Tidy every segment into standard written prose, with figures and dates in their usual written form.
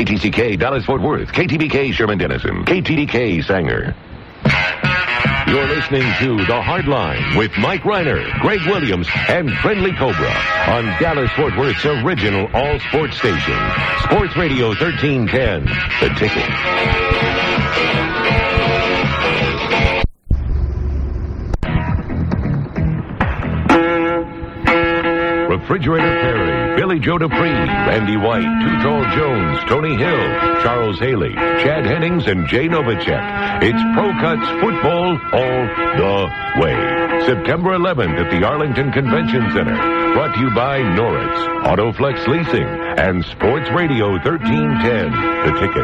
KTCK Dallas-Fort Worth, KTBK Sherman-Denison, KTDK Sanger. You're listening to The Hard Line with Mike Reiner, Greg Williams, and Friendly Cobra on Dallas-Fort Worth's original all-sports station, Sports Radio 1310, The Ticket. Refrigerator Perry, Billy Joe Dupree, Randy White, Too Tall Jones, Tony Hill, Charles Haley, Chad Hennings, and Jay Novacek. It's Pro Cuts football all the way. September 11th at the Arlington Convention Center. Brought to you by Norris, Autoflex Leasing, and Sports Radio 1310, The Ticket.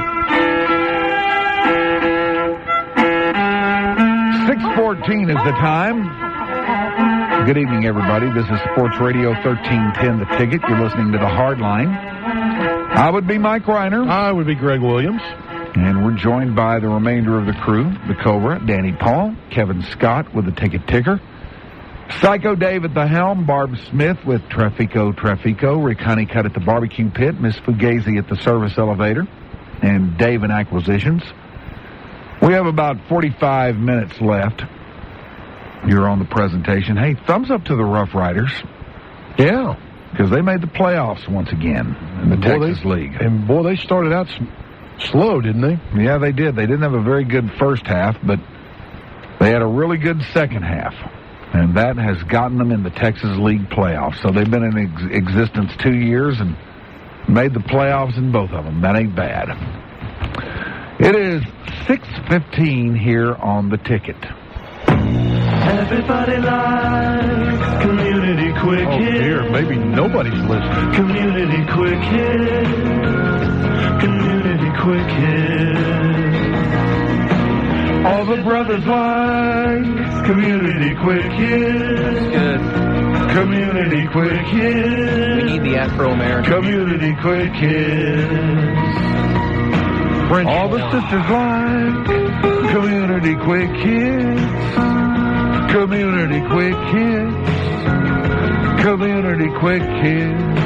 6:14 is the time. Good evening, everybody. This is Sports Radio 1310, The Ticket. You're listening to The Hard Line. I would be Mike Reiner. I would be Greg Williams. And we're joined by the remainder of the crew, the Cobra, Danny Paul, Kevin Scott with the Ticket Ticker, Psycho Dave at the helm, Barb Smith with Trafico, Rick Honeycutt at the barbecue pit, Miss Fugazi at the service elevator, and Dave in acquisitions. We have about 45 minutes left. You're on the presentation. Hey, thumbs up to the Rough Riders. Yeah. Because they made the playoffs once again in the Texas League. And, boy, they started out slow, didn't they? Yeah, they did. They didn't have a very good first half, but they had a really good second half. And that has gotten them in the Texas League playoffs. So they've been in existence 2 years and made the playoffs in both of them. That ain't bad. It is 6:15 here on The Ticket. Everybody likes Community Quick Hits. Oh, dear. Maybe nobody's listening. Community Quick Hits. Community Quick Hits. All the brothers like Community Quick Hits. Good. Community Quick Hits. We need the Afro-American. Community Quick Hits. French. All the sisters like Community Quick Hits. Community Quick Hits. Community Quick Hits.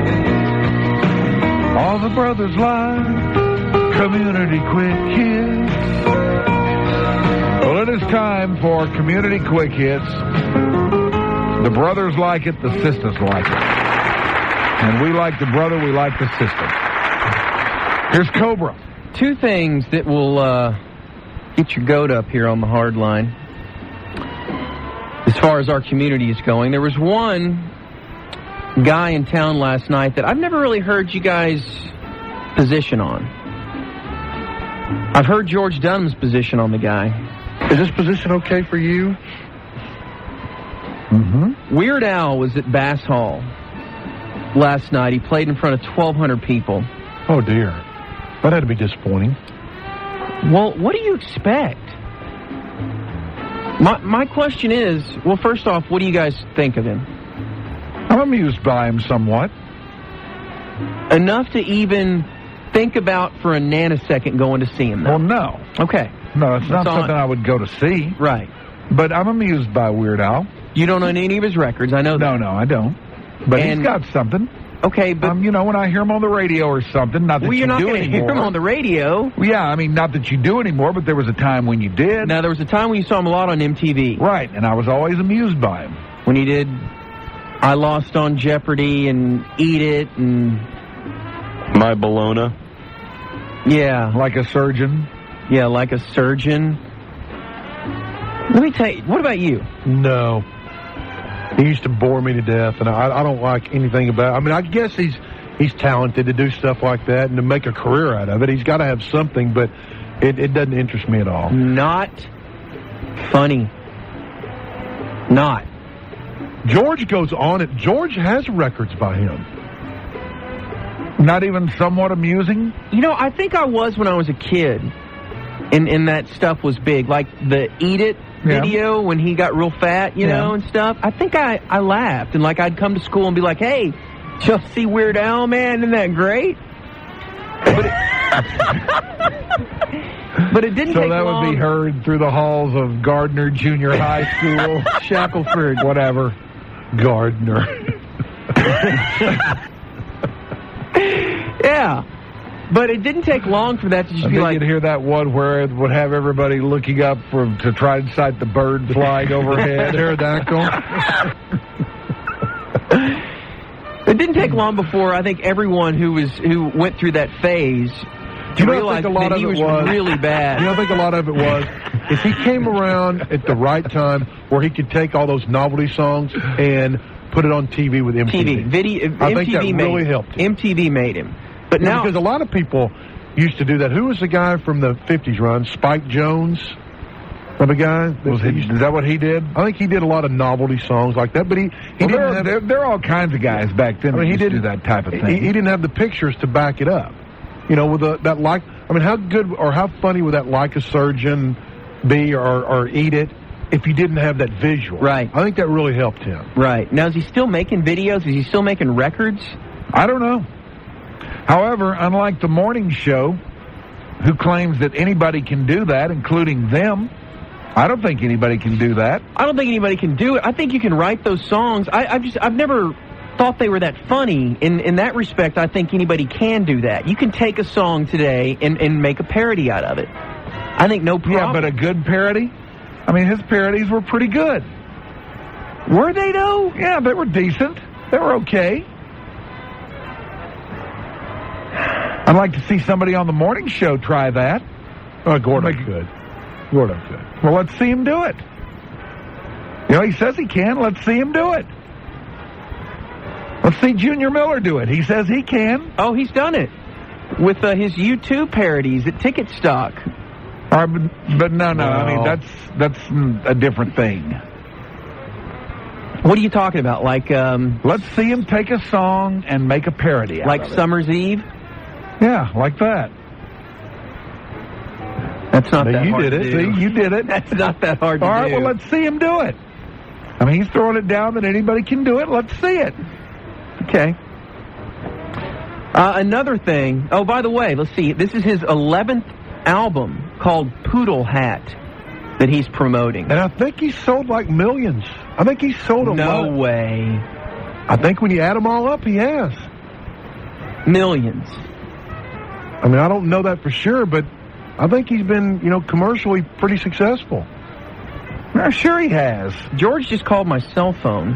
All the brothers like Community Quick Hits. Well, it is time for Community Quick Hits. The brothers like it, the sisters like it. And we like the brother, we like the sister. Here's Cobra. Two things that will get your goat up here on the hard line as far as our community is going. There was one guy in town last night that I've never really heard you guys position on. I've heard George Dunham's position on the guy. Is this position okay for you? Mm-hmm. Weird Al was at Bass Hall last night. He played in front of 1,200 people. Oh, dear. That had to be disappointing. Well, what do you expect? My question is, well, first off, what do you guys think of him? I'm amused by him somewhat. Enough to even think about for a nanosecond going to see him, though? Well, no. Okay. No, it's not something I would go to see. Right. But I'm amused by Weird Al. You don't own any of his records, I know that. No, I don't. But he's got something. Okay, but... you know, when I hear him on the radio or something, not that you do anymore. Well, you're not going to hear him on the radio. Well, yeah, I mean, not that you do anymore, but there was a time when you did. Now, there was a time when you saw him a lot on MTV. Right, and I was always amused by him. When he did I Lost on Jeopardy and Eat It and... My Bologna. Yeah. Like a surgeon. Yeah, like a surgeon. Let me tell you, what about you? No. He used to bore me to death, and I don't like anything about it. I mean, I guess he's talented to do stuff like that and to make a career out of it. He's got to have something, but it doesn't interest me at all. Not funny. Not. George goes on it. George has records by him. Not even somewhat amusing? You know, I think I was when I was a kid, and that stuff was big. Like the Eat It video when he got real fat, you know, and stuff. I think I laughed, and like I'd come to school and be like, hey, did you see Weird Al, man? Isn't that great? But it didn't take long. So that would be heard through the halls of Gardner Junior High School, Shackelford, whatever. Gardner. Yeah. But it didn't take long for that to just I be think like... you'd hear that one where it would have everybody looking up to try and sight the bird flying overhead. Pterodactyl. It didn't take long before I think everyone who went through that phase realized that he was really bad. You know, I think a lot of it was if he came around at the right time where he could take all those novelty songs and put it on TV with MTV. I think that really helped him. MTV made him. But now, because a lot of people used to do that. Who was the guy from the 50s, Ron? Spike Jones? Remember the guy? Is that what he did? I think he did a lot of novelty songs like that, but he didn't have... There are all kinds of guys back then that used to do that type of thing. He didn't have the pictures to back it up. You know, with that like... I mean, how good or how funny would that Like a Surgeon be or Eat It if you didn't have that visual? Right. I think that really helped him. Right. Now, is he still making videos? Is he still making records? I don't know. However, unlike the morning show, who claims that anybody can do that, including them, I don't think anybody can do that. I don't think anybody can do it. I think you can write those songs. I've never thought they were that funny. In that respect, I think anybody can do that. You can take a song today and make a parody out of it. I think no problem. Yeah, but a good parody? I mean, his parodies were pretty good. Were they, though? Yeah, they were decent. They were okay. I'd like to see somebody on the morning show try that. Gordon could. Gordon could. Well, let's see him do it. You know, he says he can. Let's see him do it. Let's see Junior Miller do it. He says he can. Oh, he's done it with his U2 parodies at Ticket Stock. But no. I mean, that's a different thing. What are you talking about? Like, let's see him take a song and make a parody out of it. Like Summer's Eve? Yeah, like that. That's not that hard to do. See, you did it. That's not that hard to do. All right, well, let's see him do it. I mean, he's throwing it down that anybody can do it. Let's see it. Okay. Another thing. Oh, by the way, let's see. This is his 11th album called Poodle Hat that he's promoting. And I think he sold like millions. I think he sold a lot. No way. I think when you add them all up, he has. Millions. I mean, I don't know that for sure, but I think he's been, commercially pretty successful. I'm sure he has. George just called my cell phone.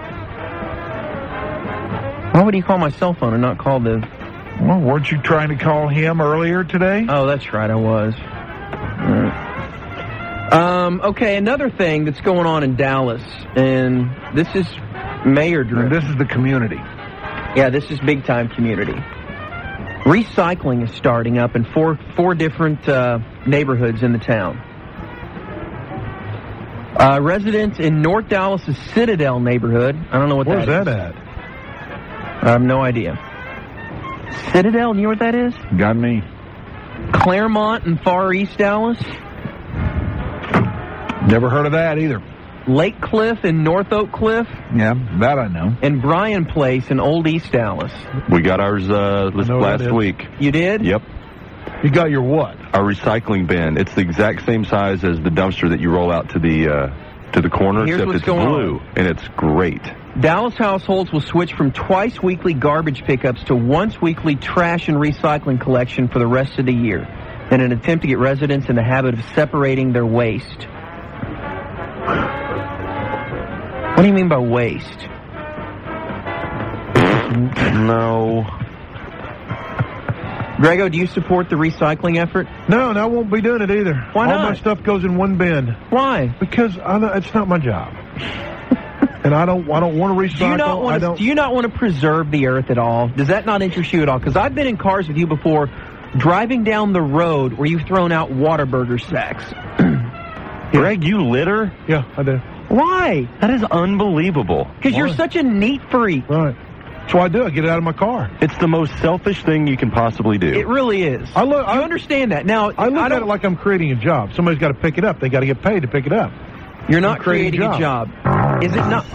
Why would he call my cell phone and not call the... Well, weren't you trying to call him earlier today? Oh, that's right, I was. Okay, another thing that's going on in Dallas, and this is mayor-driven. This is the community. Yeah, this is big-time community. Recycling is starting up in four different neighborhoods in the town. Residents in North Dallas' Citadel neighborhood. I don't know what Where's that is. Where's that at? I have no idea. Citadel, you know what that is? Got me. Claremont in Far East Dallas. Never heard of that either. Lake Cliff in North Oak Cliff. Yeah, that I know. And Bryan Place in Old East Dallas. We got ours last week. You did? Yep. You got your what? Our recycling bin. It's the exact same size as the dumpster that you roll out to the corner, Here's except what's it's going blue, and it's great. Dallas households will switch from twice weekly garbage pickups to once weekly trash and recycling collection for the rest of the year in an attempt to get residents in the habit of separating their waste. What do you mean by waste? No. Grego, do you support the recycling effort? No, I won't be doing it either. Why not? All my stuff goes in one bin. Why? Because it's not my job. And I don't want to recycle. Do you not want to preserve the earth at all? Does that not interest you at all? Because I've been in cars with you before, driving down the road where you've thrown out Whataburger sacks. Greg, you litter? Yeah, I do. Why? That is unbelievable. Because you're such a neat freak. Right. That's what I do. I get it out of my car. It's the most selfish thing you can possibly do. It really is. I understand that. Now, I look at it like I'm creating a job. Somebody's got to pick it up. They got to get paid to pick it up. You're not creating a job. Is it not?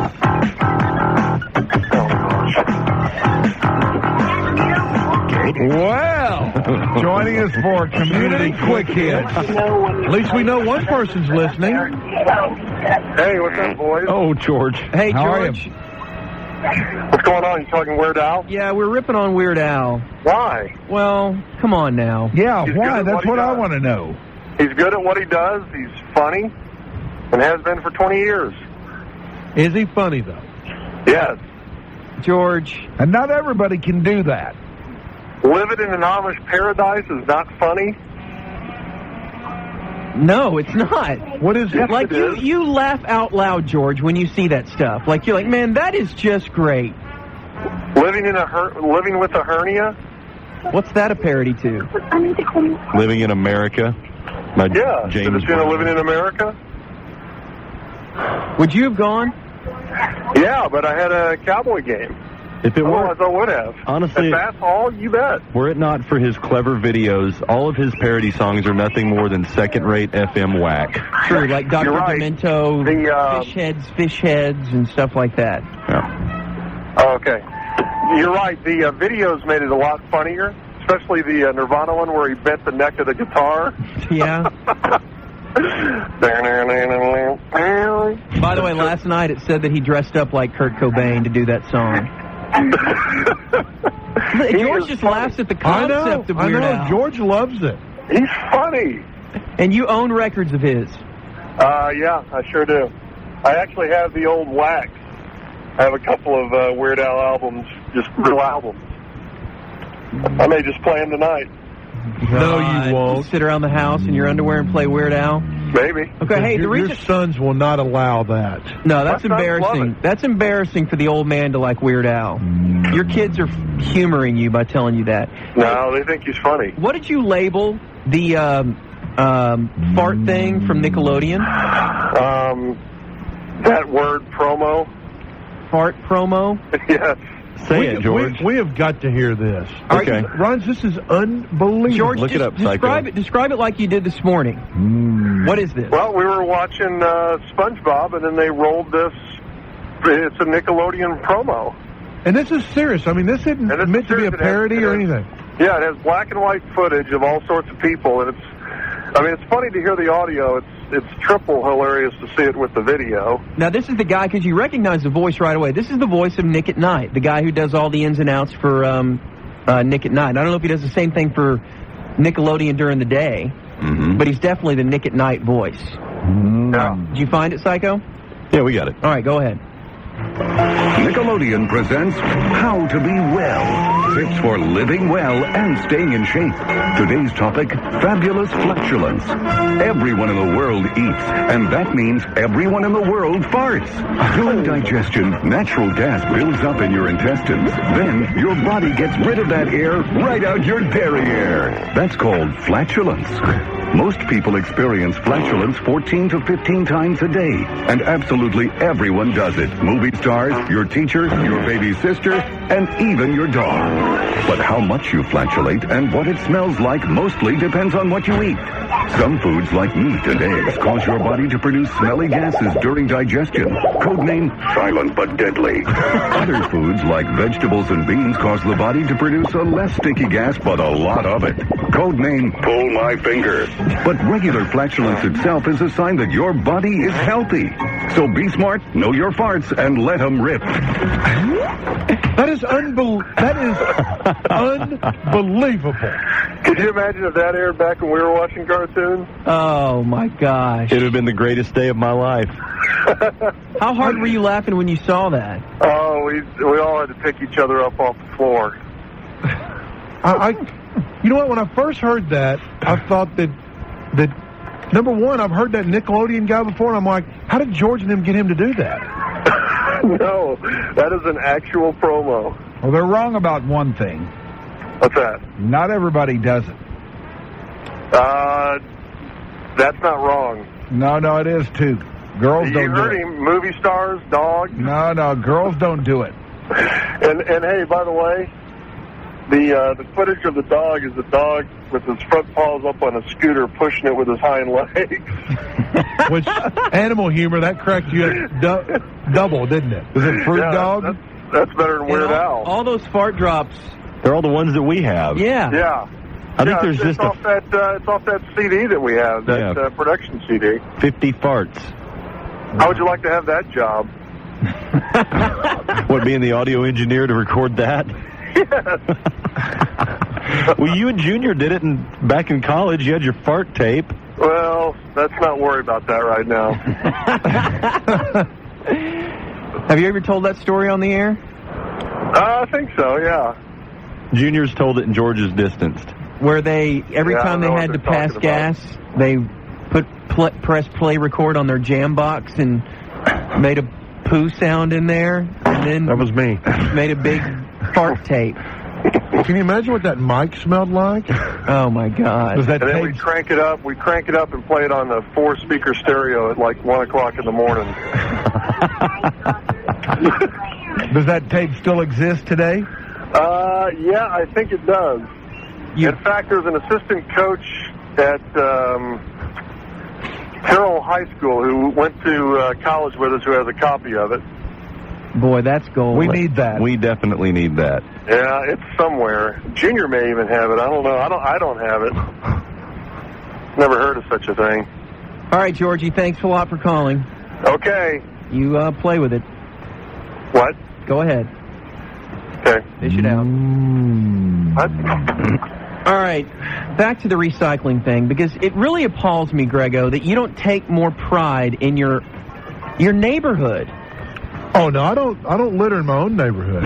Well, joining us for Community Quick Hits. At least we know one person's listening. Hey, what's up, boys? Oh, George. Hey, How are George. What's going on? You talking Weird Al? Yeah, we're ripping on Weird Al. Why? Well, come on now. Yeah, He's why? good at That's what he what I does. want to know. He's good at what he does. He's funny and has been for 20 years. Is he funny, though? Yes. George. And not everybody can do that. Living in an Amish paradise is not funny. No, it's not. What is it? Like, it is. you laugh out loud, George, when you see that stuff. Like, you're like, man, that is just great. Living with a hernia? What's that a parody to? Living in America by Yeah. James Living Brown. in America? Would you have gone? Yeah, but I had a Cowboy game. If it Otherwise, were, I would have. honestly, At Bass Hall, you bet. were it not for his clever videos, all of his parody songs are nothing more than second-rate FM whack. True, like Dr. You're right. Demento, The, fish heads, and stuff like that. Yeah. Oh, okay. You're right. The videos made it a lot funnier, especially the Nirvana one where he bent the neck of the guitar. Yeah. By the way, last night it said that he dressed up like Kurt Cobain to do that song. George just laughs at the concept of Weird Al. George loves it. He's funny. And you own records of his. Yeah, I sure do. I actually have the old wax. I have a couple of Weird Al albums, just real albums. I may just play them tonight. No, God. you won't. Sit around the house in your underwear and play Weird Al. Maybe. Okay, hey, the your reason... sons will not allow that. No, that's My sons love embarrassing. it. That's embarrassing for the old man to like Weird Al. Your kids are humoring you by telling you that. No, they think he's funny. What did you label the fart thing from Nickelodeon? That word promo. Fart promo? Yes. Say it, George. We have got to hear this. Okay. Rons, this is unbelievable. George, Look it up, describe Psycho. Describe it like you did this morning. What is this? Well, we were watching SpongeBob, and then they rolled this. It's a Nickelodeon promo. And this is serious. I mean, this isn't And it's meant to be a serious. parody It or has- anything. Yeah, it has black and white footage of all sorts of people, and it's funny to hear the audio. It's triple hilarious to see it with the video. Now, this is the guy, because you recognize the voice right away. This is the voice of Nick at Night, the guy who does all the ins and outs for Nick at Night. I don't know if he does the same thing for Nickelodeon during the day, but he's definitely the Nick at Night voice. Yeah. Did you find it, Psycho? Yeah, we got it. All right, go ahead. Nickelodeon presents How to Be Well. Tips for living well and staying in shape. Today's topic, fabulous flatulence. Everyone in the world eats, and that means everyone in the world farts. During digestion, natural gas builds up in your intestines. Then your body gets rid of that air right out your derriere. That's called flatulence. Most people experience flatulence 14 to 15 times a day, and absolutely everyone does it. Movie stars, your teacher, your baby sister, and even your dog. But how much you flatulate and what it smells like mostly depends on what you eat. Some foods like meat and eggs cause your body to produce smelly gases during digestion. Codename silent but deadly. Other foods like vegetables and beans cause the body to produce a less sticky gas but a lot of it. Codename pull my finger. But regular flatulence itself is a sign that your body is healthy. So be smart, know your farts, and let them rip. That is unbelievable. Could you imagine if that aired back when we were watching cartoons? Oh, my gosh. It would have been the greatest day of my life. How hard were you laughing when you saw that? Oh, we all had to pick each other up off the floor. You know what? When I first heard that, I thought that number one, I've heard that Nickelodeon guy before, and I'm like, how did George and them get him to do that? No, that is an actual promo. Well, they're wrong about one thing. What's that? Not everybody does it. That's not wrong. No, it is too. Girls You don't do heard it. him, movie stars, dogs. No, girls don't do it. And hey, by the way, the footage of the dog is the dog with his front paws up on a scooter pushing it with his hind legs. Which, animal humor, that cracked you up double, didn't it? Is it Fruit Dog? That's better than Weird Al. All those fart drops. They're all the ones that we have. Yeah. Yeah. I think there's it's just off that it's off that CD that we have, that Yeah. production CD. 50 farts. How would you like to have that job? What, being the audio engineer to record that? Yes. Well, you and Junior did it back in college. You had your fart tape. Well, let's not worry about that right now. Have you ever told that story on the air? I think so, yeah. Junior's told it, and George is distanced. Where they, every time they had to pass gas, they press play record on their jam box and made a poo sound in there, and then That was me. made a big fart tape. Can you imagine what that mic smelled like? Oh my God! Was that And then we tape? crank it up. We crank it up and play it on the 4-speaker stereo at like 1 o'clock in the morning. Does that tape still exist today? Yeah, I think it does. In fact, there's an assistant coach at Carroll High School who went to college with us who has a copy of it. Boy, that's gold. We need that. We definitely need that. Yeah, it's somewhere. Junior may even have it. I don't know. I don't have it. Never heard of such a thing. All right, Georgie, thanks a lot for calling. Okay. You play with it. What? Go ahead. Okay. Dish it out. What? All right, back to the recycling thing, because it really appalls me, Grego, that you don't take more pride in your neighborhood. Oh no, I don't litter in my own neighborhood.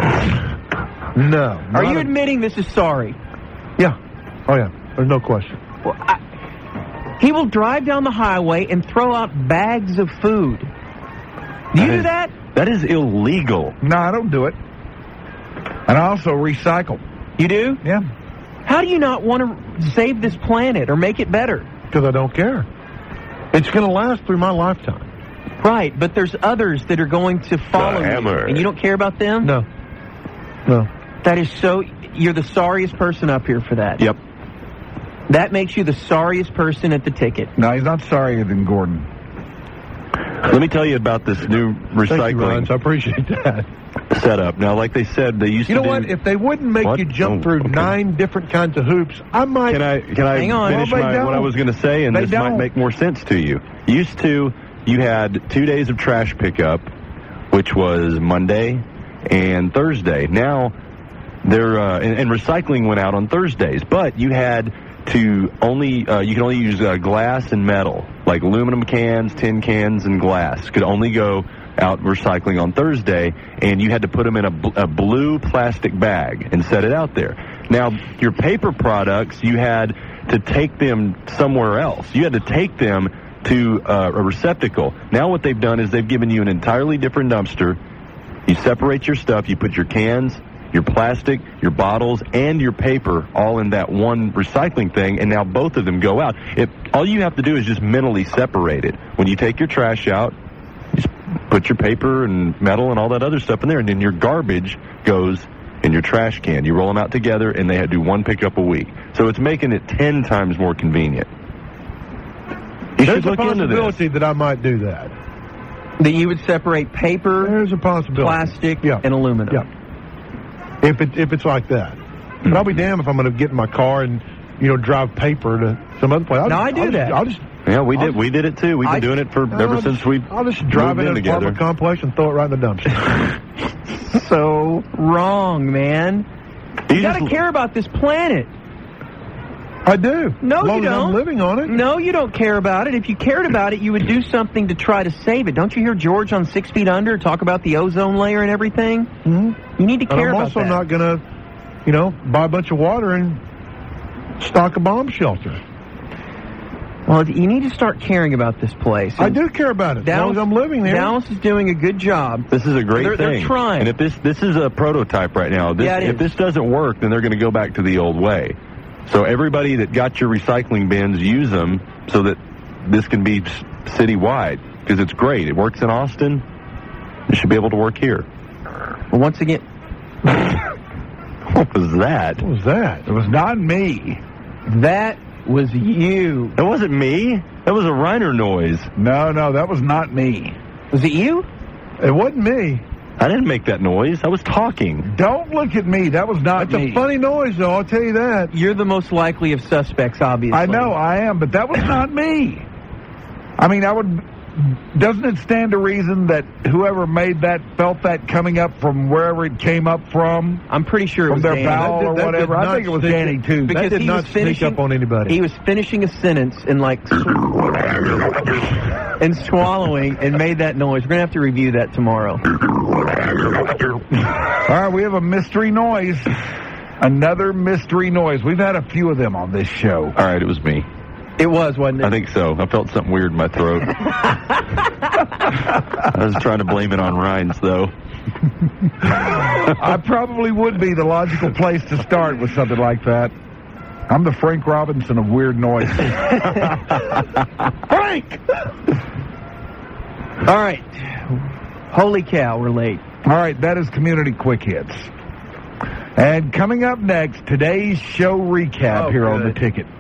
No. Are you admitting this is sorry? Yeah. Oh yeah. There's no question. Well, he will drive down the highway and throw out bags of food. Do you do that? That is illegal. No, I don't do it. And I also recycle. You do? Yeah. How do you not want to save this planet or make it better? Because I don't care. It's going to last through my lifetime. Right, but there's others that are going to follow you, Hammer. and you don't care about them? No. No. That is so... You're the sorriest person up here for that. Yep. That makes you the sorriest person at the ticket. No, he's not sorrier than Gordon. Let me tell you about this new Thank you, recycling Ryan. I appreciate that. setup. Now, like they said, they used You to know what? If they wouldn't make What? you jump Oh, through okay. 9 different kinds of hoops, I might... Can I Hang on. finish Well, they what I don't. was going to say, and They this might don't. make more sense to you. Used to, you had 2 days of trash pickup, which was Monday and Thursday. Now, they're and recycling went out on Thursdays, but you had to only you can only use glass and metal, like aluminum cans, tin cans, and glass could only go out recycling on Thursday, and you had to put them in a blue plastic bag and set it out there. Now, your paper products, you had to take them somewhere else. You had to take them to a receptacle. Now what they've done is they've given you an entirely different dumpster. You separate your stuff. You put your cans, your plastic, your bottles, and your paper all in that one recycling thing, and now both of them go out. All you have to do is just mentally separate it. When you take your trash out, you just put your paper and metal and all that other stuff in there, and then your garbage goes in your trash can. You roll them out together, and they do one pickup a week. So it's making it 10 times more convenient. You There's should a look into this. possibility that I might do that. That you would separate paper, There's a possibility. plastic, Yeah. and aluminum. Yeah. If it's like that. But I'll be damned if I'm going to get in my car and, drive paper to some other place. No, I do that. I'll just Yeah, we did it too. We've been doing it ever since we I'll just drive moved in in an apartment together. complex and throw it right in the dumpster. So wrong, man. You got to care about this planet. I do. No, as long you as don't. I'm living on it. No, you don't care about it. If you cared about it, you would do something to try to save it. Don't you hear George on 6 Feet Under talk about the ozone layer and everything? Mm-hmm. You need to And care I'm about also that. not going to, buy a bunch of water and stock a bomb shelter. Well, you need to start caring about this place. I do care about it. As long as I'm living there. Dallas is doing a good job. This is a great They're thing. trying. And if this is a prototype right now. Yeah, it If is. this doesn't work, then they're going to go back to the old way. So everybody that got your recycling bins, use them so that this can be citywide, because it's great. It works in Austin. It should be able to work here. Well, once again, What was that? What was that? It was not me. that was you. That wasn't me. That was a Reiner noise. No, that was not me. Was it you? It wasn't me. I didn't make that noise. I was talking. Don't look at me. That was not That's me. a funny noise, though. I'll tell you that. You're the most likely of suspects, obviously. I know I am, but that was not me. I mean, I would doesn't it stand to reason that whoever made that felt that coming up from wherever it came up from? I'm pretty sure it From was their Danny. bowel or whatever. I think it was Danny, too. Because That did he not was sneak finishing- up on anybody. He was finishing a sentence and and swallowing and made that noise. We're going to have to review that tomorrow. All right, we have a mystery noise. Another mystery noise. We've had a few of them on this show. All right, it was me. It was, wasn't it? I think so. I felt something weird in my throat. I was trying to blame it on Rhines, though. I probably would be the logical place to start with something like that. I'm the Frank Robinson of weird noise. Frank! All right. Holy cow, we're late. All right, that is Community Quick Hits. And coming up next, today's show recap here on The Ticket.